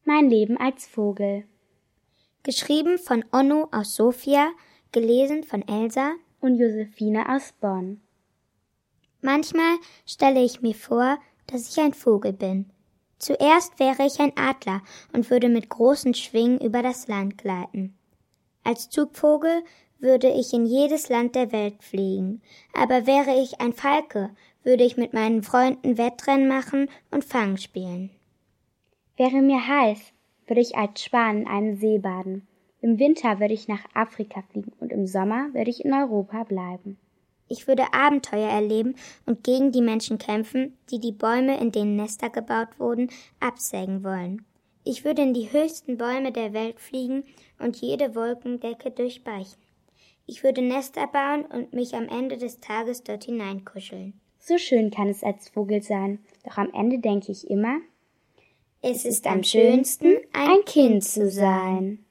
Mein Leben als Vogel. Geschrieben von Onno aus Sofia, gelesen von Elsa und Josephine aus Bonn. Manchmal stelle ich mir vor, dass ich ein Vogel bin. Zuerst wäre ich ein Adler und würde mit großen Schwingen über das Land gleiten. Als Zugvogel würde ich in jedes Land der Welt fliegen. Aber wäre ich ein Falke, würde ich mit meinen Freunden Wettrennen machen und Fang spielen. Wäre mir heiß, würde ich als Schwan in einem See baden. Im Winter würde ich nach Afrika fliegen und im Sommer würde ich in Europa bleiben. Ich würde Abenteuer erleben und gegen die Menschen kämpfen, die die Bäume, in denen Nester gebaut wurden, absägen wollen. Ich würde in die höchsten Bäume der Welt fliegen und jede Wolkendecke durchbrechen. Ich würde Nester bauen und mich am Ende des Tages dort hineinkuscheln. So schön kann es als Vogel sein, doch am Ende denke ich immer, es ist am schönsten, ein Kind zu sein.